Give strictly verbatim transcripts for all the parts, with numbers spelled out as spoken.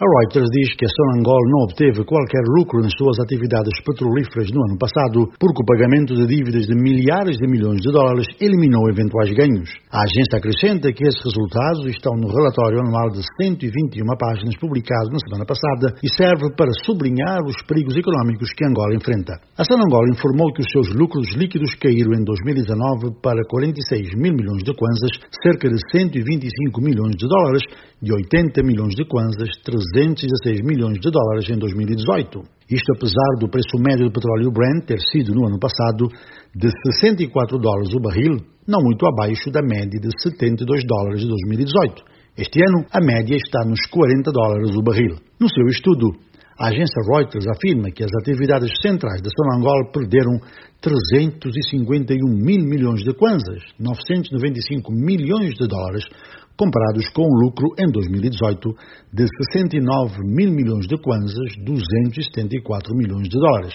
A Reuters diz que a Sonangol não obteve qualquer lucro nas suas atividades petrolíferas no ano passado, porque o pagamento de dívidas de milhares de milhões de dólares eliminou eventuais ganhos. A agência acrescenta que esses resultados estão no relatório anual de cento e vinte e uma páginas publicado na semana passada e serve para sublinhar os perigos económicos que Angola enfrenta. A Sonangol informou que os seus lucros líquidos caíram em dois mil e dezanove para quarenta e seis mil milhões de kwanzas, cerca de cento e vinte e cinco milhões de dólares, de oitenta milhões de kwanzas, trezentos e dezesseis milhões de dólares em dois mil e dezoito. Isto apesar do preço médio do petróleo Brent ter sido, no ano passado, de sessenta e quatro dólares o barril, não muito abaixo da média de setenta e dois dólares de dois mil e dezoito. Este ano, a média está nos quarenta dólares o barril. No seu estudo, a agência Reuters afirma que as atividades centrais da Sonangol perderam trezentos e cinquenta e um mil milhões de kwanzas, novecentos e noventa e cinco milhões de dólares, comparados com o lucro em dois mil e dezoito de sessenta e nove mil milhões de kwanzas, duzentos e setenta e quatro milhões de dólares.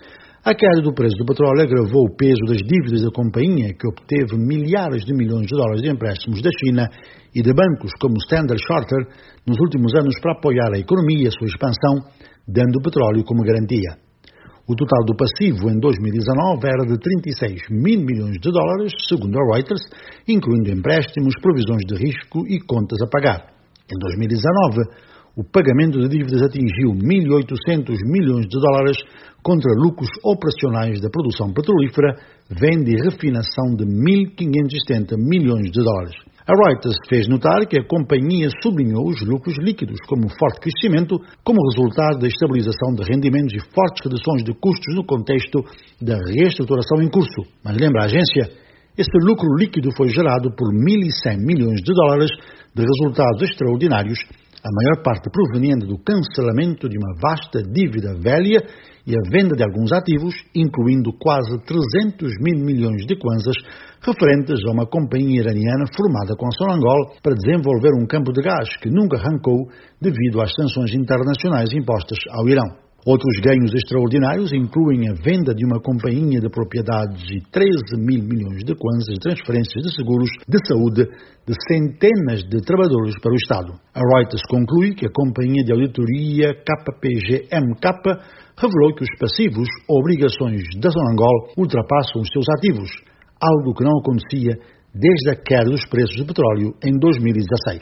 A queda do preço do petróleo agravou o peso das dívidas da companhia, que obteve milhares de milhões de dólares de empréstimos da China e de bancos como Standard Chartered nos últimos anos para apoiar a economia e a sua expansão, dando o petróleo como garantia. O total do passivo em dois mil e dezanove era de trinta e seis mil milhões de dólares, segundo a Reuters, incluindo empréstimos, provisões de risco e contas a pagar. Em dois mil e dezanove, o pagamento de dívidas atingiu mil e oitocentos milhões de dólares contra lucros operacionais da produção petrolífera, venda e refinação de mil quinhentos e setenta milhões de dólares. A Reuters fez notar que a companhia sublinhou os lucros líquidos como forte crescimento como resultado da estabilização de rendimentos e fortes reduções de custos no contexto da reestruturação em curso. Mas lembra a agência, esse lucro líquido foi gerado por mil e cem milhões de dólares de resultados extraordinários, a maior parte proveniente do cancelamento de uma vasta dívida velha e a venda de alguns ativos, incluindo quase trezentos mil milhões de kwanzas, referentes a uma companhia iraniana formada com a Sonangol para desenvolver um campo de gás que nunca arrancou devido às sanções internacionais impostas ao Irão. Outros ganhos extraordinários incluem a venda de uma companhia de propriedades e treze mil milhões de kwanzas de transferências de seguros de saúde de centenas de trabalhadores para o Estado. A Reuters conclui que a companhia de auditoria K P G M K revelou que os passivos ou obrigações da Sonangol ultrapassam os seus ativos, algo que não acontecia desde a queda dos preços do petróleo em dois mil e dezasseis.